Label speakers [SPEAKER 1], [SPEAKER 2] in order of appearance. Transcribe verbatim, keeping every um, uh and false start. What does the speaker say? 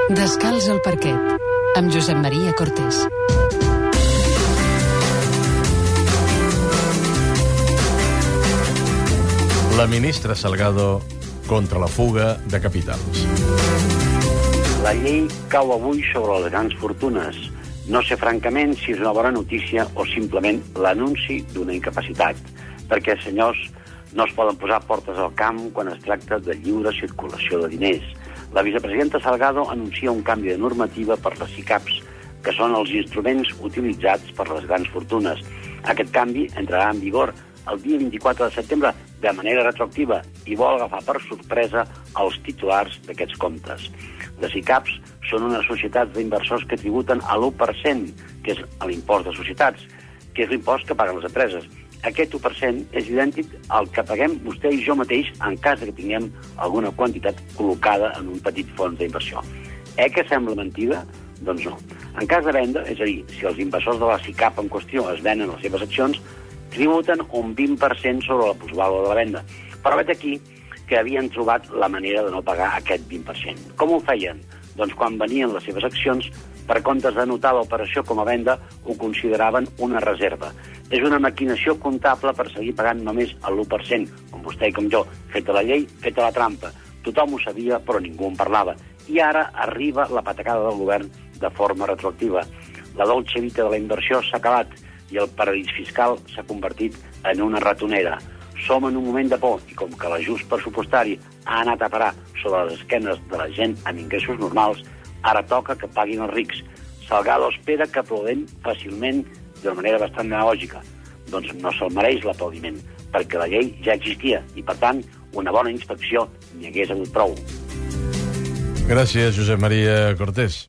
[SPEAKER 1] Descalç al parquet, amb Josep Maria Cortés.
[SPEAKER 2] La ministra Salgado contra la fuga de capitals.
[SPEAKER 3] La llei cau avui sobre les grans fortunes. No sé francament si és una bona notícia o simplement l'anunci d'una incapacitat, perquè, senyors, no es poden posar portes al camp quan es tracta de lliure circulació de diners. La vicepresidenta Salgado anuncia un canvi de normativa per les SICAPs, que són els instruments utilitzats per les grans fortunes. Aquest canvi entrarà en vigor el dia vint-i-quatre de setembre de manera retroactiva i vol agafar per sorpresa els titulars d'aquests comptes. Les SICAPs són unes societats d'inversors que tributen a l'u per cent, que és l'impost de societats, que és l'impost que paguen les empreses. Aquest u per cent és idèntic al que paguem vostè i jo mateix en cas que tinguem alguna quantitat col·locada en un petit fons d'inversió. Eh que sembla mentida? Doncs no. En cas de venda, és a dir, si els inversors de la SICAP en qüestió es venen les seves accions, tributen un vint per cent sobre la plusvàlua de la venda. Però vet aquí que havien trobat la manera de no pagar aquest vint per cent. Com ho feien? Doncs quan venien les seves accions, per comptes d'anotar l'operació com a venda, ho consideraven una reserva. És una maquinació comptable per seguir pagant només l'u per cent, com vostè i com jo, feta la llei, feta la trampa. Tothom ho sabia, però ningú en parlava. I ara arriba la patacada del govern de forma retroactiva. La dolce vita de la inversió s'ha acabat i el paradís fiscal s'ha convertit en una ratonera. Som en un moment de por i com que l'ajust pressupostari ha anat a parar sobre les esquenes de la gent amb ingressos normals, ara toca que paguin els rics. Salgado espera que aplaudem fàcilment d'una manera bastant demagògica. Doncs no se'l mereix l'aplaudiment, perquè la llei ja existia i, per tant, una bona inspecció n'hi hagués hagut prou.
[SPEAKER 2] Gràcies, Josep Maria Cortés.